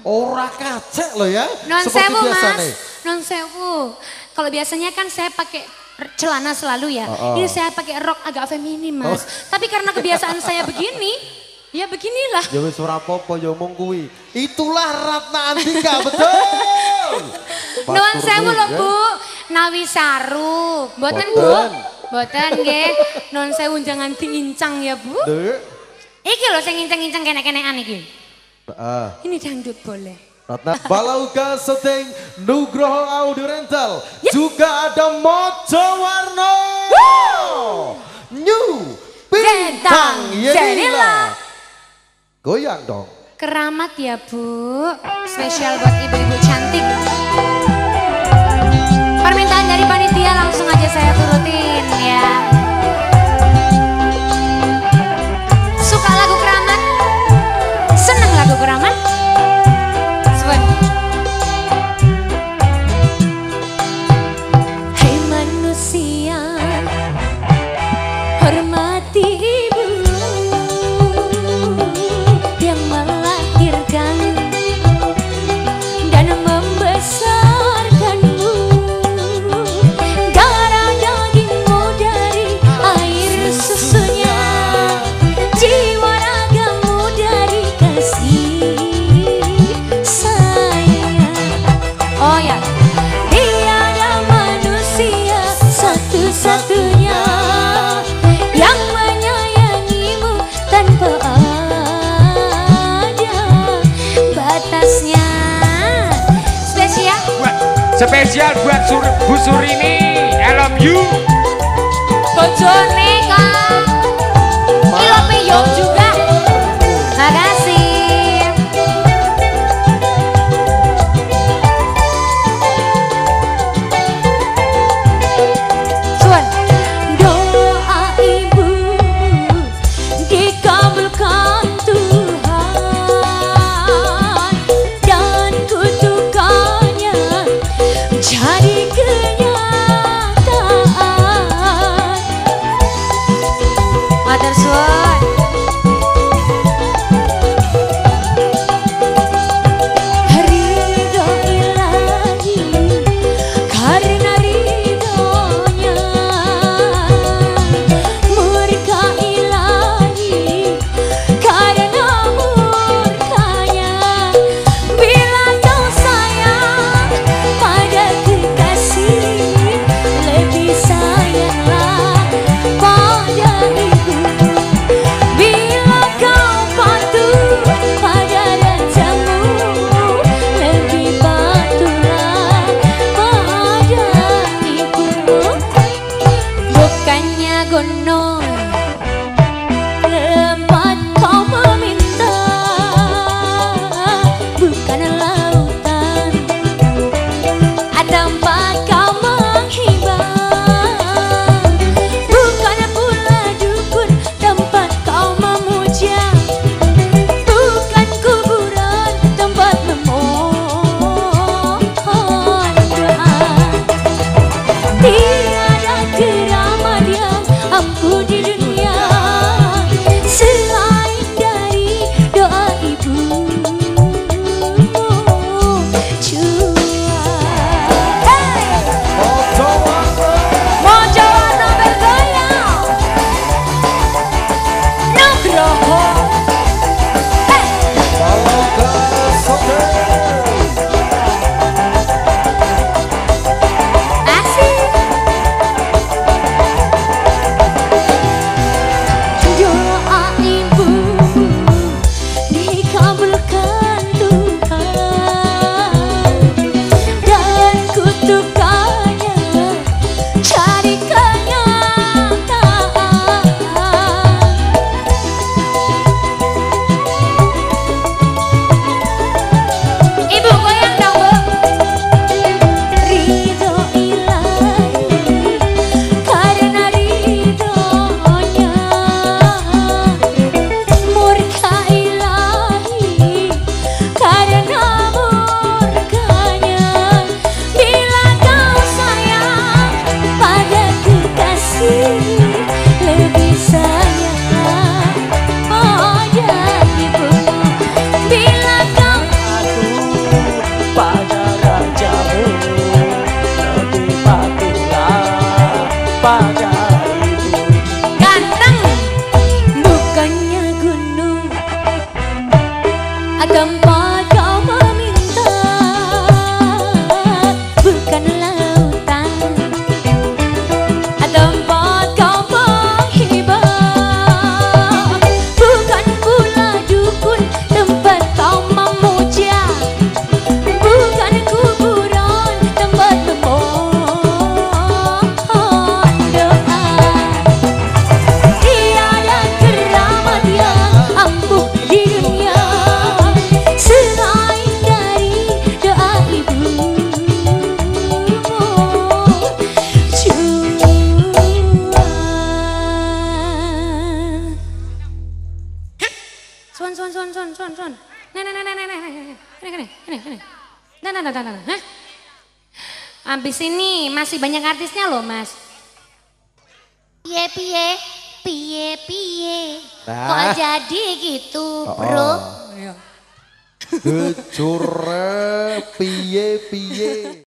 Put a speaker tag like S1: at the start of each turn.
S1: Ora kacek loh ya.
S2: Non
S1: seperti
S2: sewu
S1: biasanya.
S2: mas, non sewu. Kalau biasanya kan saya pakai celana selalu ya. Ini saya pakai rok agak feminim mas. Tapi karena kebiasaan saya begini, ya beginilah.
S1: Ya wis ora apa-apa ya omong kuwi. Itulah Ratna Andika betul.
S2: Non sewu loh Bu, nawi saru. Mboten Bu? Mboten nggih. Non sewu jangan diincang ya Bu. Iki loh sing incang-incang kene-kenean iki. Ini dangdut boleh.
S1: Ratna Balauka Setting Nugroho Audio Rental. Juga ada Mojo Warno. New Bintang Yenila. Goyang dong.
S2: Keramat ya Bu. Spesial buat ibu-ibu cantik. Permintaan dari panitia langsung aja saya turutin ya. Suka lagu keramat? Seneng lagu keramat? Hei manusia, hormati ibu yang melahirkan dan membesarkanmu. Darah dagingmu dari air susunya, jiwa ragamu dari kasih sayang. Oh ya, tiada manusia satu-satunya yang menyayangimu tanpa ada batasnya.
S3: Spesial buat Bu Surini, I love you.
S2: Bojone Kang Ilope Yom juga. Makasih. Suan. Doa ibu dikabulkan Tuhan dan kutukannya jadi kenyataan. Nah. Hah? Abis ini masih banyak artisnya loh mas. Piye. Kok jadi gitu bro?
S1: Gejure piye.